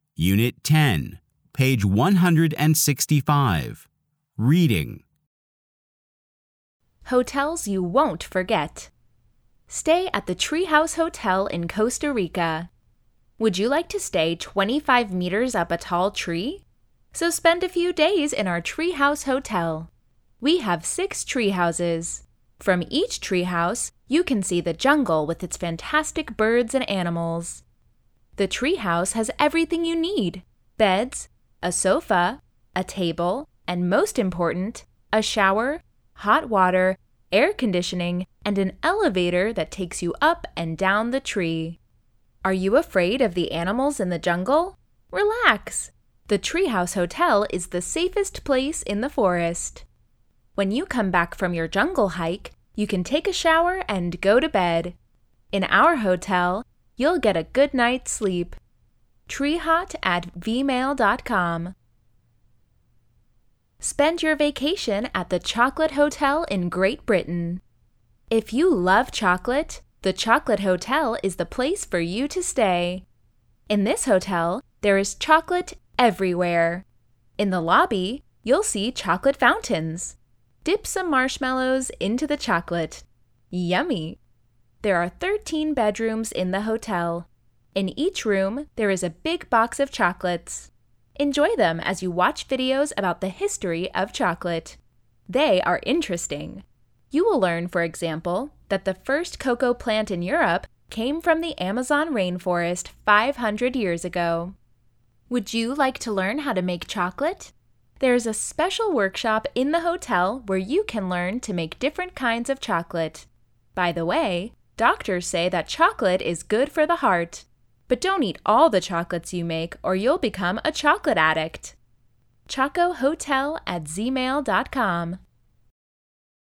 Unit 10, page 165. Reading. Hotels you won't forget. Stay at the Treehouse Hotel in Costa Rica. Would you like to stay 25 meters up a tall tree? So spend a few days in our Treehouse Hotel. We have 6 tree houses. From each treehouse, you can see the jungle with its fantastic birds and animals. The treehouse has everything you need: beds, a sofa, a table, and most important, a shower, hot water, air conditioning, and an elevator that takes you up and down the tree. Are you afraid of the animals in the jungle? Relax! The Treehouse Hotel is the safest place in the forest. When you come back from your jungle hike, you can take a shower and go to bed. In our hotel, you'll get a good night's sleep. treehot@vmail.com. Spend your vacation at the Chocolate Hotel in Great Britain. If you love chocolate, the Chocolate Hotel is the place for you to stay. In this hotel, there is chocolate everywhere. In the lobby, you'll see chocolate fountains. Dip some marshmallows into the chocolate. Yummy! There are 13 bedrooms in the hotel. In each room, there is a big box of chocolates. Enjoy them as you watch videos about the history of chocolate. They are interesting. You will learn, for example, that the first cocoa plant in Europe came from the Amazon rainforest 500 years ago. Would you like to learn how to make chocolate? There is a special workshop in the hotel where you can learn to make different kinds of chocolate. By the way, doctors say that chocolate is good for the heart. But don't eat all the chocolates you make or you'll become a chocolate addict. chocohotel@gmail.com